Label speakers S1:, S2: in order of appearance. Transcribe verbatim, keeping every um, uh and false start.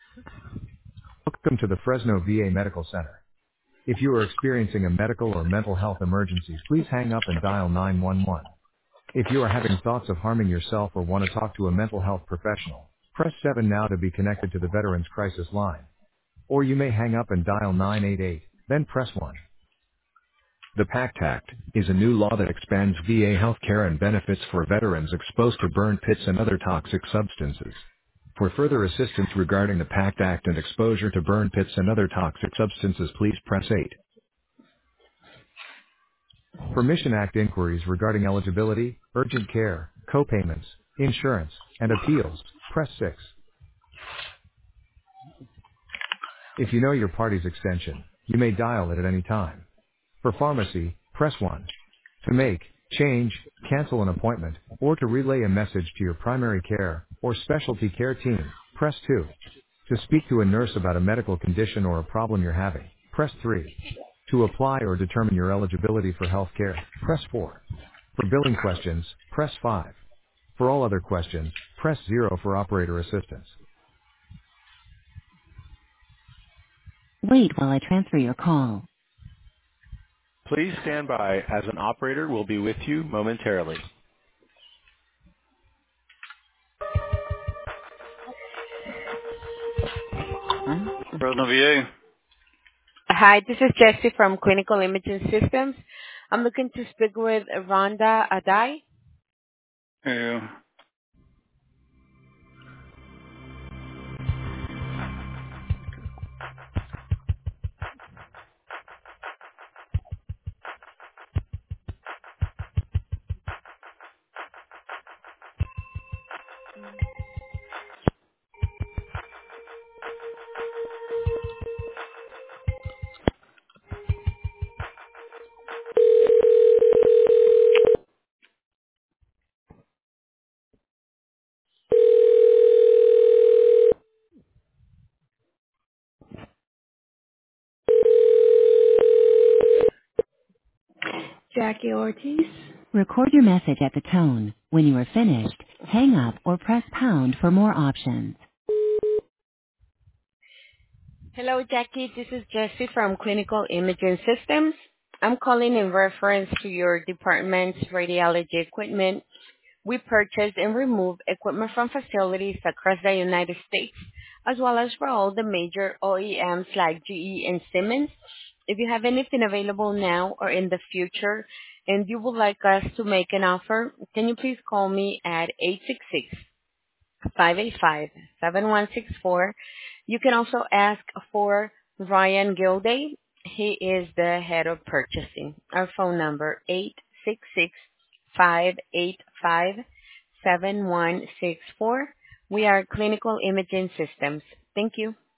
S1: Welcome to the Fresno V A Medical Center. If you are experiencing a medical or mental health emergency, please hang up and dial nine one one. If you are having thoughts of harming yourself or want to talk to a mental health professional, press seven now to be connected to the Veterans Crisis Line. Or you may hang up and dial nine eight eight, then press one. The PACT Act is a new law that expands V A healthcare and benefits for veterans exposed to burn pits and other toxic substances. For further assistance regarding the PACT Act and exposure to burn pits and other toxic substances, please press eight. For Mission Act inquiries regarding eligibility, urgent care, co-payments, insurance, and appeals, press six. If you know your party's extension, you may dial it at any time. For pharmacy, press one. To make, change, cancel an appointment, or to relay a message to your primary care or specialty care team, press two. To speak to a nurse about a medical condition or a problem you're having, press three. To apply or determine your eligibility for health care, press four. For billing questions, press five. For all other questions, press zero for operator assistance. Wait while I transfer your call.
S2: Please stand by as an operator will be with you momentarily.
S3: Hmm? Fresno V A.
S4: Hi, this is Jessie from Clinical Imaging Systems. I'm looking to speak with Rhonda Adai.
S3: Yeah.
S4: Jackie Ortiz.
S1: Record your message at the tone. When you are finished, hang up or press pound for more options.
S4: Hello, Jackie. This is Jessie from Clinical Imaging Systems. I'm calling in reference to your department's radiology equipment. We purchase and remove equipment from facilities across the United States, as well as for all the major O E Ms like G E and Siemens. If you have anything available now or in the future and you would like us to make an offer, can you please call me at eight six six, five eight five, seven one six four. You can also ask for Ryan Gilday. He is the head of purchasing. Our phone number eight six six, five eight five, seven one six four. We are Clinical Imaging Systems. Thank you.